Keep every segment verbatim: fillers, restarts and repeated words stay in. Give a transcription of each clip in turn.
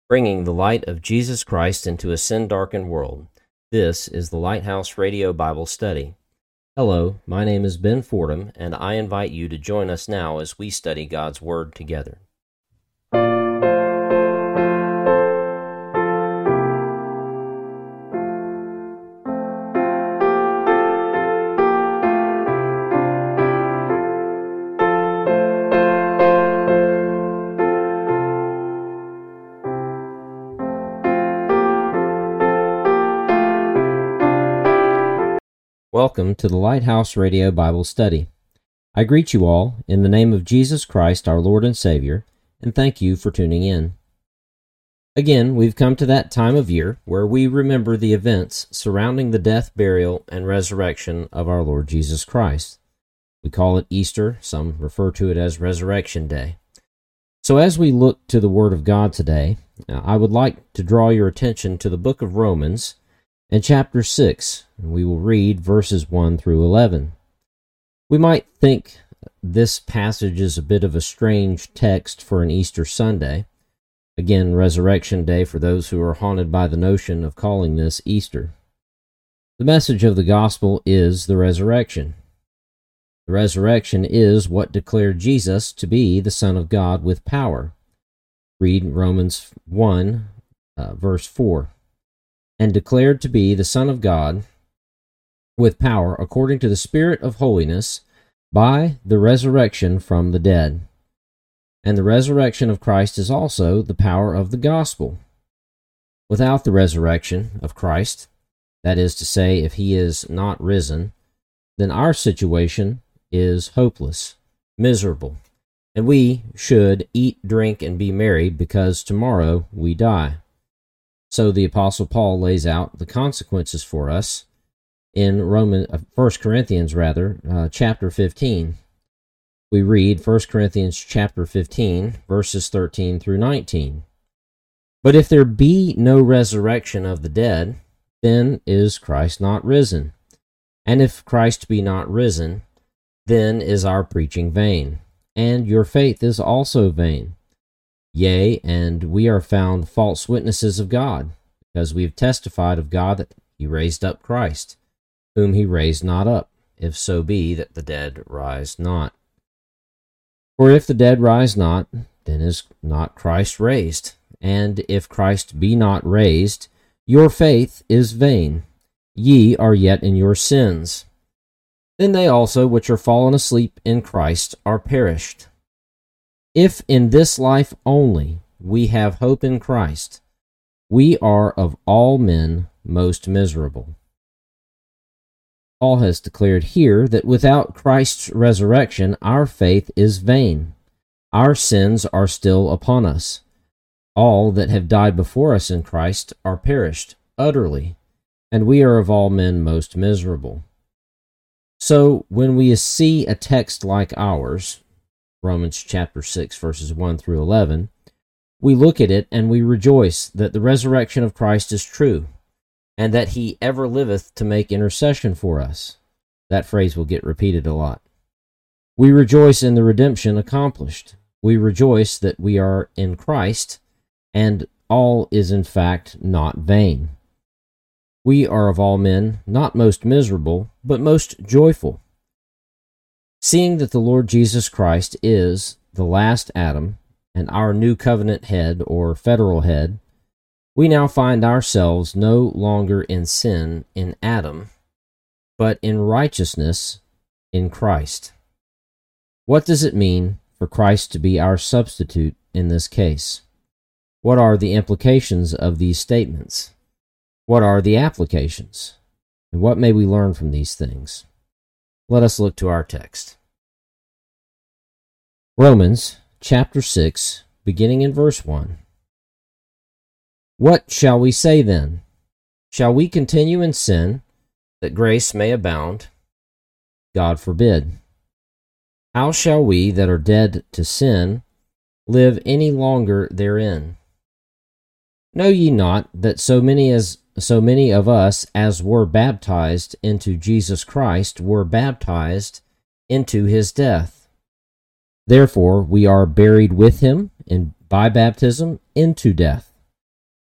bringing the light of Jesus Christ into a sin-darkened world. This is the Lighthouse Radio Bible Study. Hello, my name is Ben Fordham, and I invite you to join us now as we study God's Word together. Welcome to the Lighthouse Radio Bible Study. I greet you all in the name of Jesus Christ, our Lord and Savior, and thank you for tuning in. Again, we've come to that time of year where we remember the events surrounding the death, burial, and resurrection of our Lord Jesus Christ. We call it Easter, some refer to it as Resurrection Day. So as we look to the Word of God today, I would like to draw your attention to the book of Romans, and chapter six, and we will read verses one through eleven. We might think this passage is a bit of a strange text for an Easter Sunday. Again, Resurrection Day for those who are haunted by the notion of calling this Easter. The message of the gospel is the resurrection. The resurrection is what declared Jesus to be the Son of God with power. Read Romans one, uh, verse four. And declared to be the Son of God with power according to the Spirit of holiness by the resurrection from the dead. And the resurrection of Christ is also the power of the gospel. Without the resurrection of Christ, that is to say, if he is not risen, then our situation is hopeless, miserable, and we should eat, drink, and be merry because tomorrow we die. So the Apostle Paul lays out the consequences for us in Roman, uh, First Corinthians, rather, uh, chapter fifteen. We read First Corinthians chapter fifteen, verses thirteen through nineteen. But if there be no resurrection of the dead, then is Christ not risen. And if Christ be not risen, then is our preaching vain, and your faith is also vain. Yea, and we are found false witnesses of God, because we have testified of God that he raised up Christ, whom he raised not up, if so be that the dead rise not. For if the dead rise not, then is not Christ raised. And if Christ be not raised, your faith is vain. Ye are yet in your sins. Then they also which are fallen asleep in Christ are perished. If in this life only we have hope in Christ, we are of all men most miserable. Paul has declared here that without Christ's resurrection, our faith is vain. Our sins are still upon us. All that have died before us in Christ are perished utterly, and we are of all men most miserable. So when we see a text like ours, Romans chapter six, verses one through eleven, we look at it and we rejoice that the resurrection of Christ is true, and that he ever liveth to make intercession for us. That phrase will get repeated a lot. We rejoice in the redemption accomplished. We rejoice that we are in Christ, and all is in fact not vain. We are of all men not most miserable, but most joyful. Seeing that the Lord Jesus Christ is the last Adam and our new covenant head or federal head, we now find ourselves no longer in sin in Adam, but in righteousness in Christ. What does it mean for Christ to be our substitute in this case? What are the implications of these statements? What are the applications? And what may we learn from these things? Let us look to our text. Romans chapter six, beginning in verse one. What shall we say then? Shall we continue in sin, that grace may abound? God forbid. How shall we that are dead to sin live any longer therein? Know ye not that so many as so many of us as were baptized into Jesus Christ were baptized into his death? Therefore we are buried with him in by baptism into death,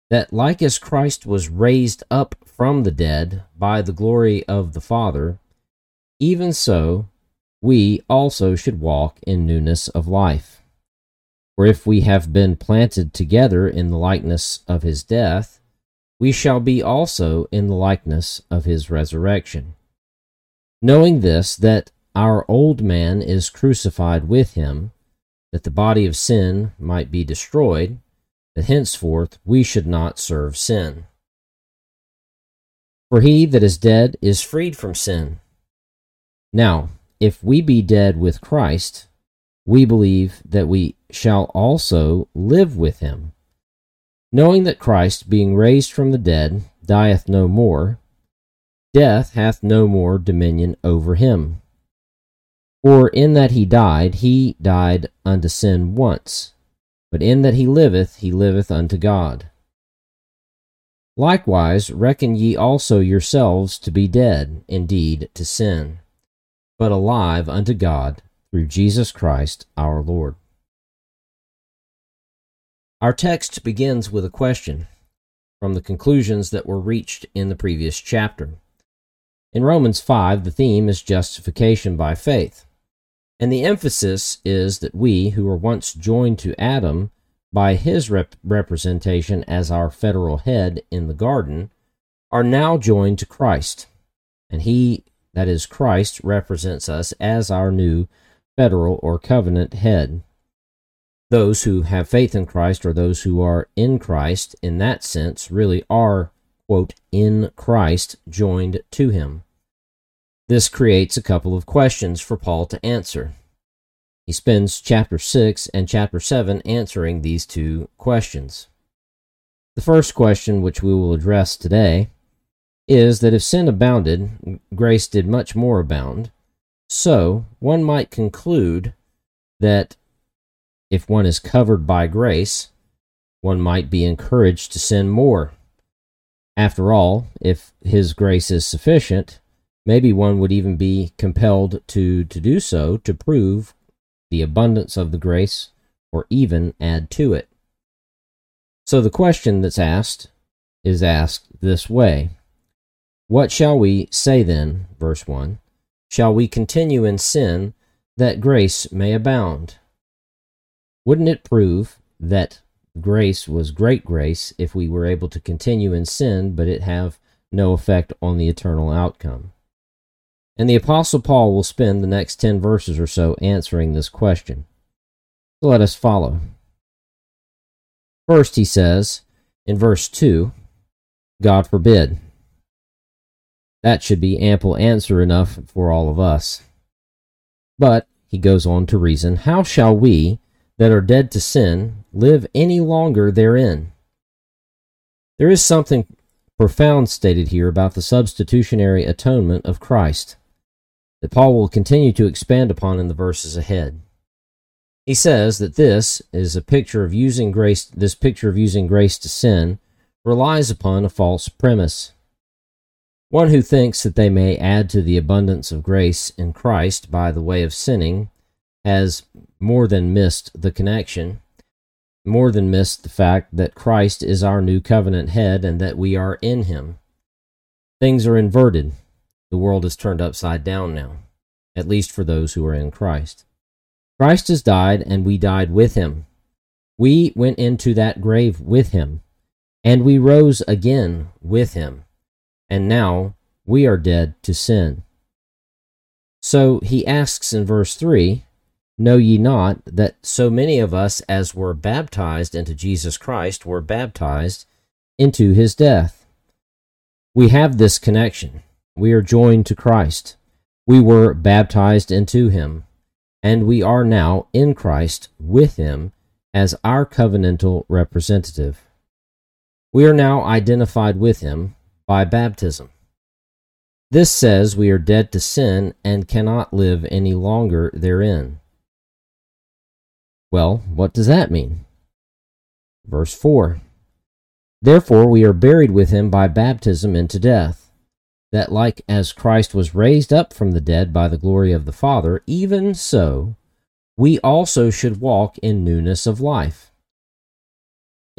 that like as Christ was raised up from the dead by the glory of the Father, even so we also should walk in newness of life. For if we have been planted together in the likeness of his death, we shall be also in the likeness of his resurrection. Knowing this, that our old man is crucified with him, that the body of sin might be destroyed, that henceforth we should not serve sin. For he that is dead is freed from sin. Now, if we be dead with Christ, we believe that we shall also live with him, knowing that Christ, being raised from the dead, dieth no more, death hath no more dominion over him. For in that he died, he died unto sin once, but in that he liveth, he liveth unto God. Likewise reckon ye also yourselves to be dead, indeed, to sin, but alive unto God through Jesus Christ our Lord. Our text begins with a question from the conclusions that were reached in the previous chapter. In Romans five, the theme is justification by faith, and the emphasis is that we, who were once joined to Adam by his rep- representation as our federal head in the garden, are now joined to Christ, and he, that is Christ, represents us as our new federal or covenant head. Those who have faith in Christ, or those who are in Christ in that sense, really are, quote, in Christ, joined to him. This creates a couple of questions for Paul to answer. He spends chapter six and chapter seven answering these two questions. The first question, which we will address today, is that if sin abounded, grace did much more abound. So, one might conclude that if one is covered by grace, one might be encouraged to sin more. After all, if his grace is sufficient, maybe one would even be compelled to, to do so to prove the abundance of the grace, or even add to it. So the question that's asked is asked this way: what shall we say then, verse one? Shall we continue in sin that grace may abound? Wouldn't it prove that grace was great grace if we were able to continue in sin, but it have no effect on the eternal outcome? And the Apostle Paul will spend the next ten verses or so answering this question. So let us follow. First, he says, in verse two, God forbid. That should be ample answer enough for all of us. But, he goes on to reason, how shall we, that are dead to sin, live any longer therein? There is something profound stated here about the substitutionary atonement of Christ that Paul will continue to expand upon in the verses ahead. He says that this is a picture of using grace, this picture of using grace to sin relies upon a false premise. One who thinks that they may add to the abundance of grace in Christ by the way of sinning has more than missed the connection, more than missed the fact that Christ is our new covenant head and that we are in him. Things are inverted. The world is turned upside down now, at least for those who are in Christ. Christ has died, and we died with him. We went into that grave with him, and we rose again with him, and now we are dead to sin. So he asks in verse three, know ye not that so many of us as were baptized into Jesus Christ were baptized into his death? We have this connection. We are joined to Christ. We were baptized into him, and we are now in Christ with him as our covenantal representative. We are now identified with him by baptism. This says we are dead to sin and cannot live any longer therein. Well, what does that mean? Verse four, therefore we are buried with him by baptism into death, that like as Christ was raised up from the dead by the glory of the Father, even so we also should walk in newness of life.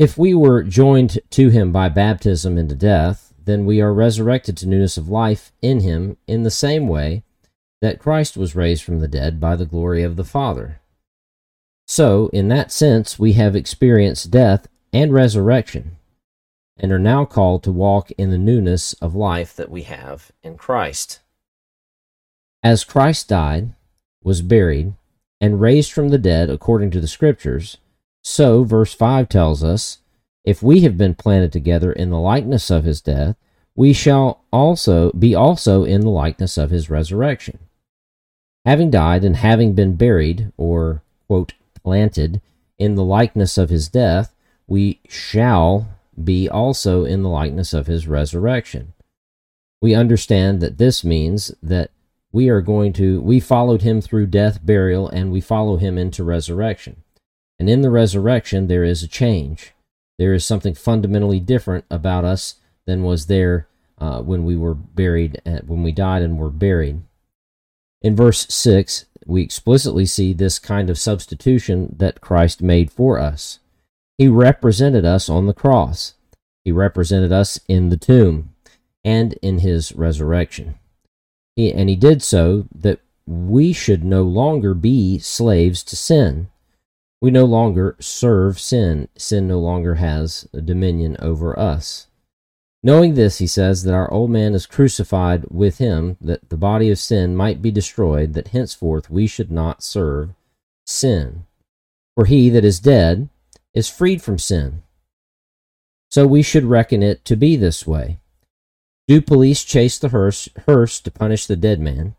If we were joined to him by baptism into death, then we are resurrected to newness of life in him in the same way that Christ was raised from the dead by the glory of the Father. So, in that sense, we have experienced death and resurrection, and are now called to walk in the newness of life that we have in Christ. As Christ died, was buried, and raised from the dead according to the Scriptures, so, verse five tells us, if we have been planted together in the likeness of his death, we shall also be also in the likeness of his resurrection. Having died and having been buried, or, quote, planted in the likeness of his death, we shall be also in the likeness of his resurrection. We understand that this means that we are going to, we followed him through death, burial, and we follow him into resurrection. And in the resurrection, there is a change. There is something fundamentally different about us than was there uh, when we were buried, uh, when we died and were buried. In verse six, we explicitly see this kind of substitution that Christ made for us. He represented us on the cross. He represented us in the tomb and in his resurrection. He, and he did so that we should no longer be slaves to sin. We no longer serve sin. Sin no longer has a dominion over us. Knowing this, he says that our old man is crucified with him, that the body of sin might be destroyed, that henceforth we should not serve sin. For he that is dead is freed from sin. So we should reckon it to be this way. Do police chase the hearse, hearse to punish the dead man?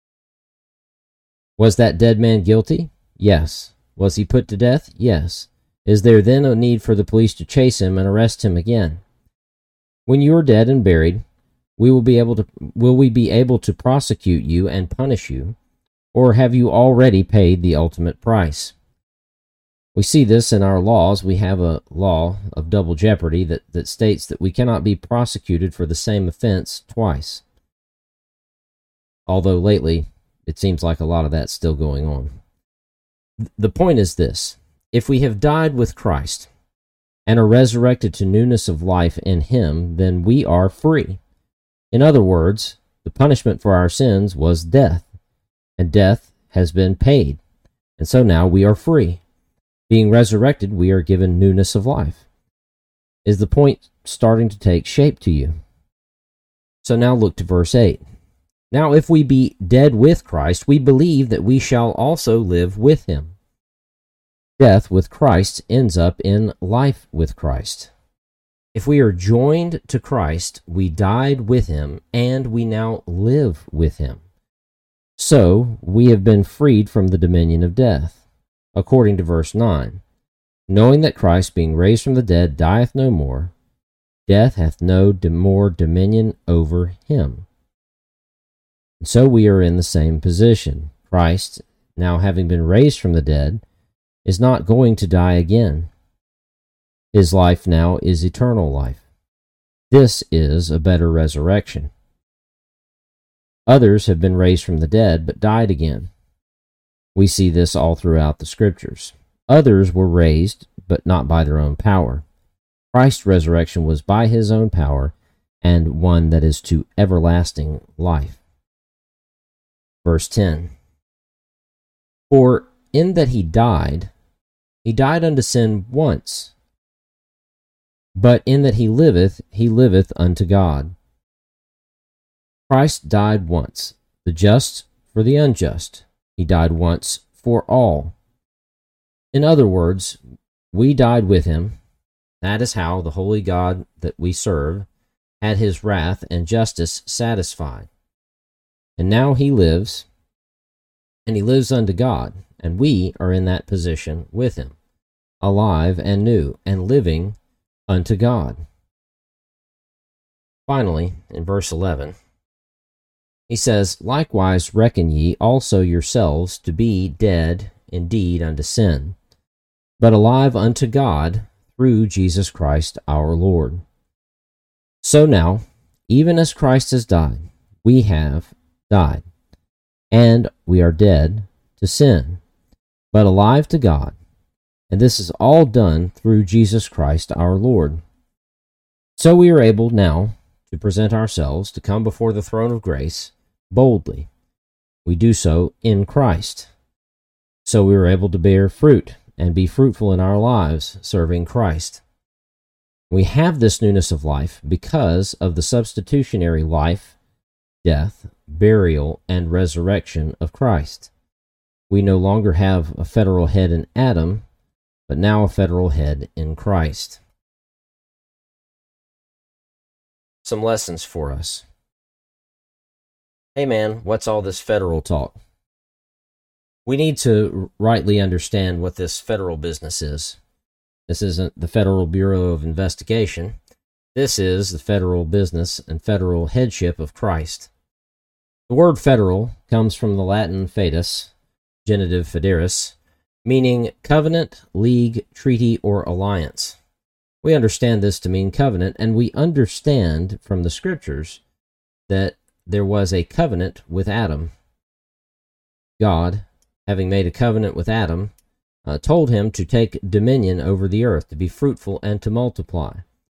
Was that dead man guilty? Yes. Was he put to death? Yes. Is there then a need for the police to chase him and arrest him again? When you are dead and buried, we will be able to will we be able to prosecute you and punish you, or have you already paid the ultimate price? We see this in our laws. We have a law of double jeopardy that, that states that we cannot be prosecuted for the same offense twice. Although lately, it seems like a lot of that's still going on. The point is this: if we have died with Christ and are resurrected to newness of life in him, then we are free. In other words, the punishment for our sins was death, and death has been paid, and so now we are free. Being resurrected, we are given newness of life. Is the point starting to take shape to you? So now look to verse eight. Now if we be dead with Christ, we believe that we shall also live with him. Death with Christ ends up in life with Christ. If we are joined to Christ, we died with him, and we now live with him. So we have been freed from the dominion of death. According to verse nine, knowing that Christ, being raised from the dead, dieth no more, death hath no more dominion over him. And so we are in the same position. Christ, now having been raised from the dead, is not going to die again. His life now is eternal life. This is a better resurrection. Others have been raised from the dead, but died again. We see this all throughout the Scriptures. Others were raised, but not by their own power. Christ's resurrection was by his own power, and one that is to everlasting life. Verse ten. For in that he died, he died unto sin once, but in that he liveth, he liveth unto God. Christ died once, the just for the unjust. He died once for all. In other words, we died with him. That is how the holy God that we serve had his wrath and justice satisfied. And now he lives, and he lives unto God, and we are in that position with him, alive and new, and living unto God. Finally, in verse eleven, he says, likewise reckon ye also yourselves to be dead indeed unto sin, but alive unto God through Jesus Christ our Lord. So now, even as Christ has died, we have died, and we are dead to sin, but alive to God. and this is all done through Jesus Christ our Lord. So we are able now to present ourselves to come before the throne of grace boldly. We do so in Christ. So we are able to bear fruit and be fruitful in our lives serving Christ. We have this newness of life because of the substitutionary life, death, burial, and resurrection of Christ. We no longer have a federal head in Adam, but now a federal head in Christ. Some lessons for us. Hey man, what's all this federal talk? We need to rightly understand what this federal business is. This isn't the Federal Bureau of Investigation. This is the federal business and federal headship of Christ. The word federal comes from the Latin fedus, genitive federis, meaning covenant, league, treaty, or alliance. We understand this to mean covenant, and we understand from the Scriptures that there was a covenant with Adam. God, having made a covenant with Adam, uh, told him to take dominion over the earth, to be fruitful and to multiply.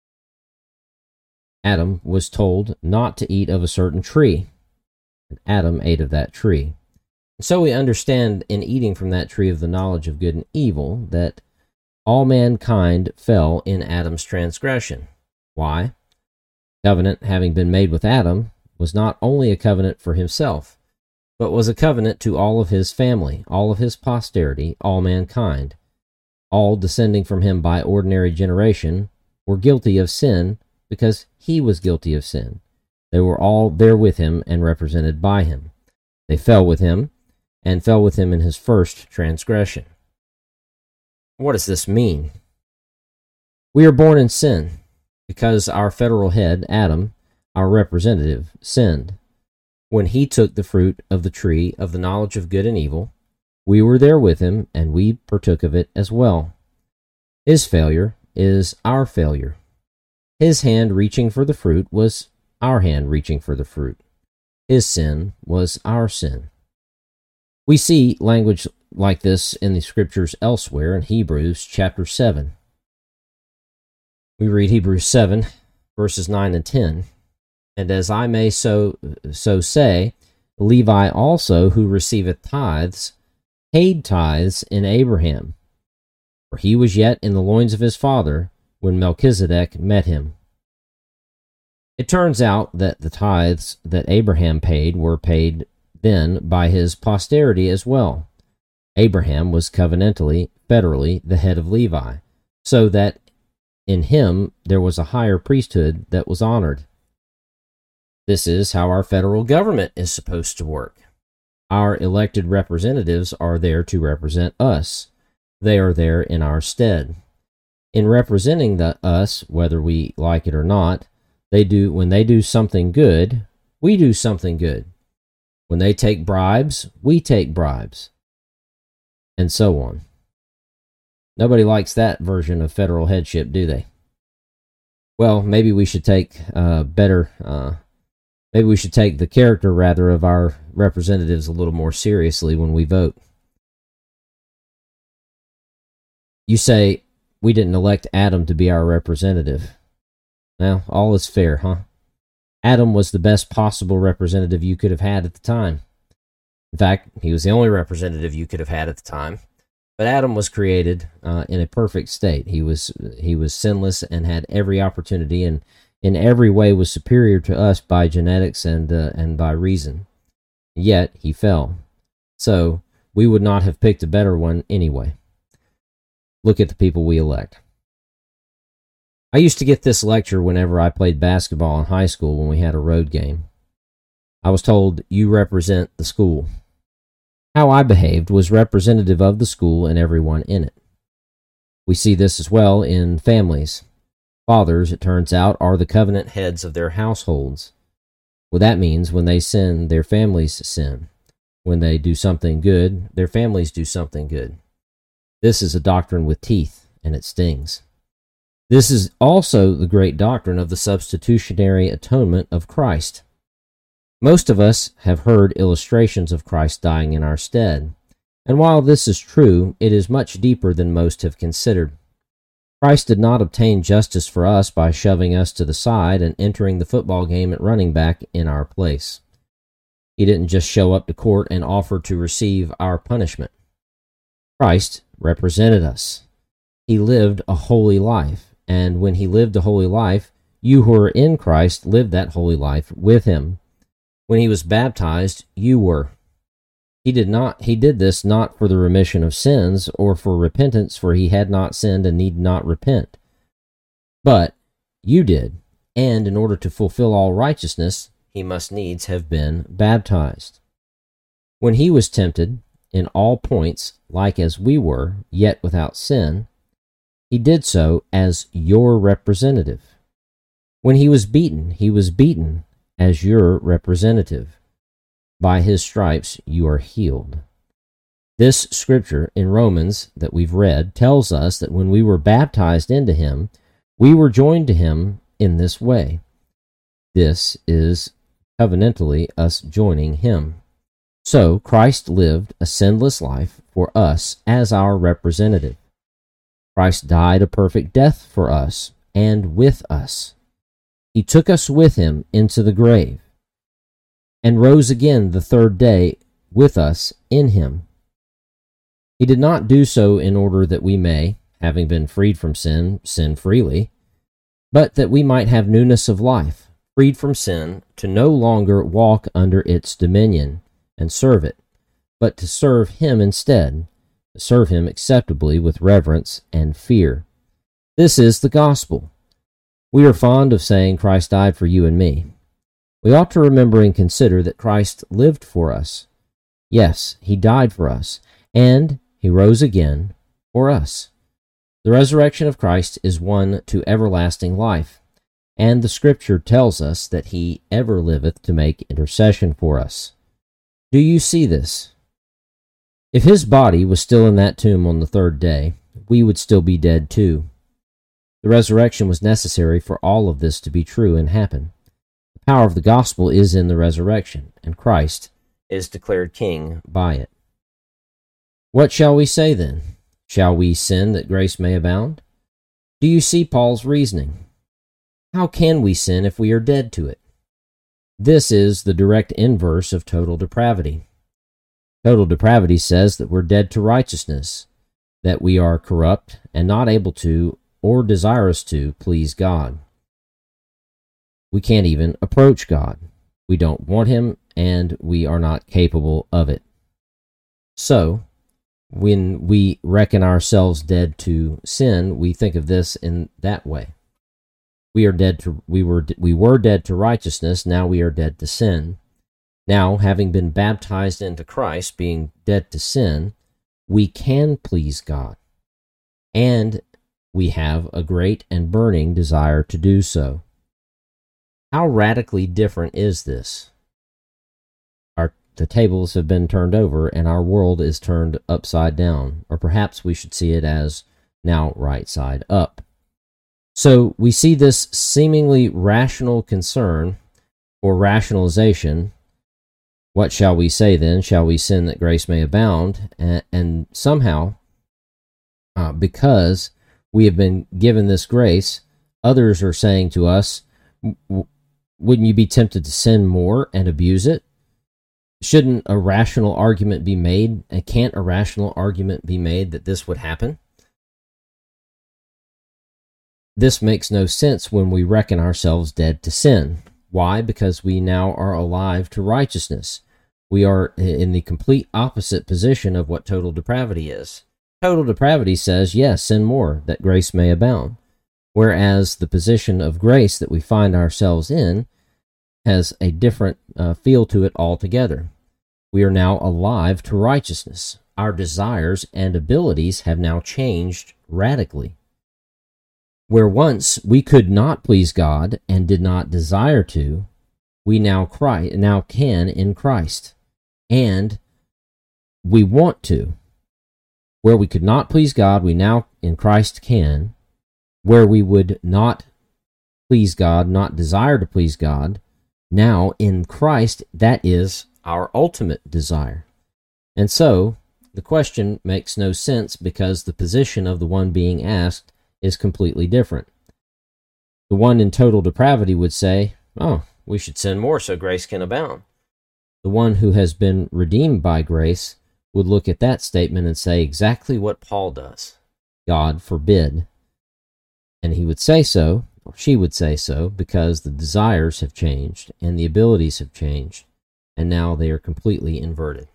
Adam was told not to eat of a certain tree, and Adam ate of that tree. And so we understand in eating from that tree of the knowledge of good and evil that all mankind fell in Adam's transgression. Why? Covenant, having been made with Adam, was not only a covenant for himself, but was a covenant to all of his family, all of his posterity, all mankind. All descending from him by ordinary generation were guilty of sin because he was guilty of sin. They were all there with him and represented by him. They fell with him and fell with him in his first transgression. What does this mean? We are born in sin because our federal head, Adam, our representative, sinned. When he took the fruit of the tree of the knowledge of good and evil, we were there with him, and we partook of it as well. His failure is our failure. His hand reaching for the fruit was our hand reaching for the fruit. His sin was our sin. We see language like this in the Scriptures elsewhere in Hebrews chapter seven. We read Hebrews seven, verses nine and ten. And as I may so, so say, Levi also, who receiveth tithes, paid tithes in Abraham. For he was yet in the loins of his father when Melchizedek met him. It turns out that the tithes that Abraham paid were paid then by his posterity as well. Abraham was covenantally, federally, the head of Levi, so that in him there was a higher priesthood that was honored. This is how our federal government is supposed to work. Our elected representatives are there to represent us. They are there in our stead. In representing the us, whether we like it or not, they do when they do something good, we do something good. When they take bribes, we take bribes. And so on. Nobody likes that version of federal headship, do they? Well, maybe we should take uh, better... Uh, Maybe we should take the character, rather, of our representatives a little more seriously when we vote. You say, we didn't elect Adam to be our representative. Well, all is fair, huh? Adam was the best possible representative you could have had at the time. In fact, he was the only representative you could have had at the time. But Adam was created uh, in a perfect state. He was he was sinless and had every opportunity, and in every way was superior to us by genetics and uh, and by reason. Yet he fell. So we would not have picked a better one anyway. Look at the people we elect. I used to get this lecture whenever I played basketball in high school when we had a road game. I was told, you represent the school. How I behaved was representative of the school and everyone in it. We see this as well in families. Fathers, it turns out, are the covenant heads of their households. Well, that means when they sin, their families sin. When they do something good, their families do something good. This is a doctrine with teeth, and it stings. This is also the great doctrine of the substitutionary atonement of Christ. Most of us have heard illustrations of Christ dying in our stead. And while this is true, it is much deeper than most have considered. Christ did not obtain justice for us by shoving us to the side and entering the football game at running back in our place. He didn't just show up to court and offer to receive our punishment. Christ represented us. He lived a holy life, and when he lived a holy life, you who are in Christ lived that holy life with him. When he was baptized, you were. He did not. He did this not for the remission of sins or for repentance, for he had not sinned and need not repent. But you did, and in order to fulfill all righteousness, he must needs have been baptized. When he was tempted in all points, like as we were, yet without sin, he did so as your representative. When he was beaten, he was beaten as your representative. By his stripes you are healed. This scripture in Romans that we've read tells us that when we were baptized into him, we were joined to him in this way. This is covenantally us joining him. So Christ lived a sinless life for us as our representative. Christ died a perfect death for us and with us. He took us with him into the grave and rose again the third day with us in him. He did not do so in order that we may, having been freed from sin, sin freely, but that we might have newness of life, freed from sin, to no longer walk under its dominion and serve it, but to serve him instead, to serve him acceptably with reverence and fear. This is the gospel. We are fond of saying Christ died for you and me. We ought to remember and consider that Christ lived for us. Yes, he died for us, and he rose again for us. The resurrection of Christ is one to everlasting life, and the Scripture tells us that he ever liveth to make intercession for us. Do you see this? If his body was still in that tomb on the third day, we would still be dead too. The resurrection was necessary for all of this to be true and happen. The power of the gospel is in the resurrection, and Christ is declared king by it. What shall we say then? Shall we sin that grace may abound? Do you see Paul's reasoning? How can we sin if we are dead to it? This is the direct inverse of total depravity. Total depravity says that we're dead to righteousness, that we are corrupt and not able to or desirous to please God. We can't even approach God. We don't want him, and we are not capable of it. So, when we reckon ourselves dead to sin, we think of this in that way. We are dead to we were we were dead to righteousness, now we are dead to sin. Now, having been baptized into Christ, being dead to sin, we can please God. And we have a great and burning desire to do so. How radically different is this? Our, the tables have been turned over and our world is turned upside down, or perhaps we should see it as now right side up. So we see this seemingly rational concern or rationalization. What shall we say then? Shall we sin that grace may abound? And, and somehow, uh, because we have been given this grace, others are saying to us, wouldn't you be tempted to sin more and abuse it? Shouldn't a rational argument be made? And can't a rational argument be made that this would happen? This makes no sense when we reckon ourselves dead to sin. Why? Because we now are alive to righteousness. We are in the complete opposite position of what total depravity is. Total depravity says, yes, sin more, that grace may abound. Whereas the position of grace that we find ourselves in has a different uh, feel to it altogether. We are now alive to righteousness. Our desires and abilities have now changed radically. Where once we could not please God and did not desire to, we now cry, now can in Christ. And we want to. Where we could not please God, we now in Christ can. Where we would not please God, not desire to please God, now in Christ, that is our ultimate desire. And so, the question makes no sense because the position of the one being asked is completely different. The one in total depravity would say, "Oh, we should sin more so grace can abound." The one who has been redeemed by grace would look at that statement and say exactly what Paul does: "God forbid." And he would say so, or she would say so, because the desires have changed and the abilities have changed, and now they are completely inverted.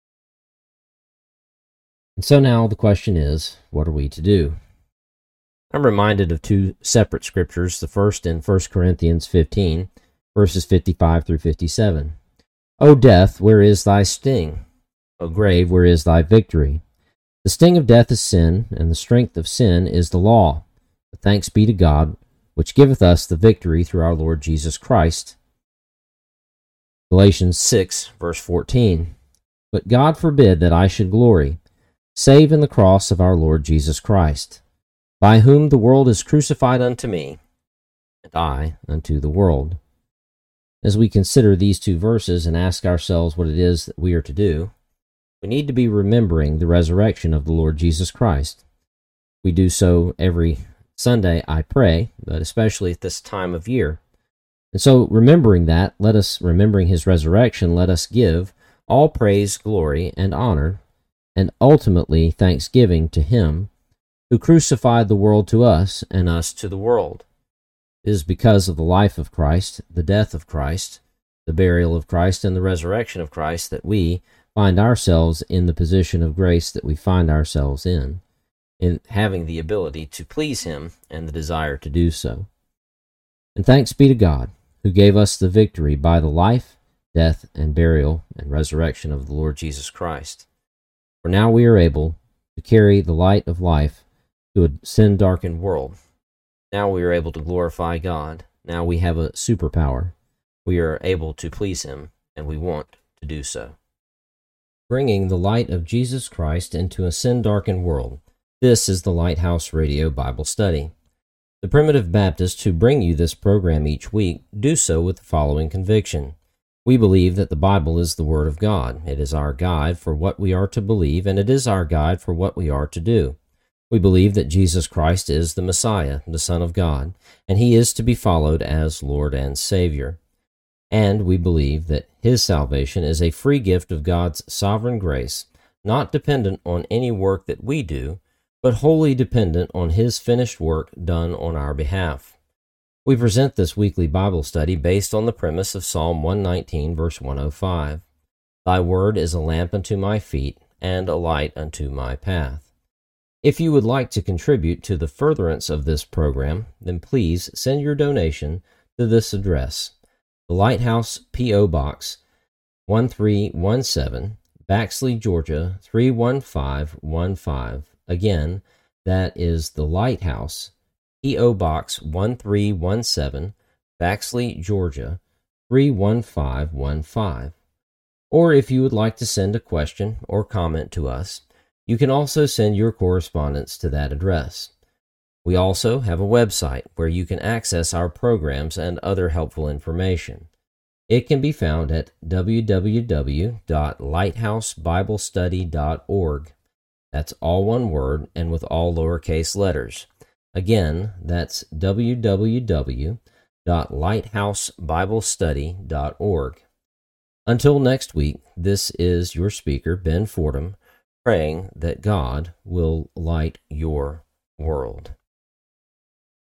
And so now the question is, what are we to do? I'm reminded of two separate scriptures, the first in First Corinthians fifteen, verses fifty-five through fifty-seven. "O death, where is thy sting? O grave, where is thy victory? The sting of death is sin, and the strength of sin is the law. But thanks be to God, which giveth us the victory through our Lord Jesus Christ." Galatians six, verse fourteen. "But God forbid that I should glory, save in the cross of our Lord Jesus Christ, by whom the world is crucified unto me, and I unto the world." As we consider these two verses and ask ourselves what it is that we are to do, we need to be remembering the resurrection of the Lord Jesus Christ. We do so every Sunday, I pray, but especially at this time of year. And so, remembering that, let us, remembering his resurrection, let us give all praise, glory, and honor, and ultimately thanksgiving to him who crucified the world to us and us to the world. It is because of the life of Christ, the death of Christ, the burial of Christ, and the resurrection of Christ that we find ourselves in the position of grace that we find ourselves in, in having the ability to please him and the desire to do so. And thanks be to God, who gave us the victory by the life, death, and burial and resurrection of the Lord Jesus Christ. For now we are able to carry the light of life to a sin-darkened world. Now we are able to glorify God. Now we have a superpower. We are able to please him, and we want to do so. Bringing the light of Jesus Christ into a sin-darkened world. This is the Lighthouse Radio Bible Study. The Primitive Baptists who bring you this program each week do so with the following conviction. We believe that the Bible is the Word of God. It is our guide for what we are to believe, and it is our guide for what we are to do. We believe that Jesus Christ is the Messiah, the Son of God, and he is to be followed as Lord and Savior. And we believe that his salvation is a free gift of God's sovereign grace, not dependent on any work that we do, but wholly dependent on his finished work done on our behalf. We present this weekly Bible study based on the premise of Psalm one nineteen, verse one oh five. "Thy word is a lamp unto my feet, and a light unto my path." If you would like to contribute to the furtherance of this program, then please send your donation to this address: the Lighthouse P O. Box one three one seven, Baxley, Georgia three one five one five. Again, that is the Lighthouse P O. Box one three one seven, Baxley, Georgia three one five one five. Or if you would like to send a question or comment to us, you can also send your correspondence to that address. We also have a website where you can access our programs and other helpful information. It can be found at w w w dot lighthouse bible study dot org. That's all one word and with all lowercase letters. Again, that's w w w dot lighthouse bible study dot org. Until next week, this is your speaker, Ben Fordham, praying that God will light your world.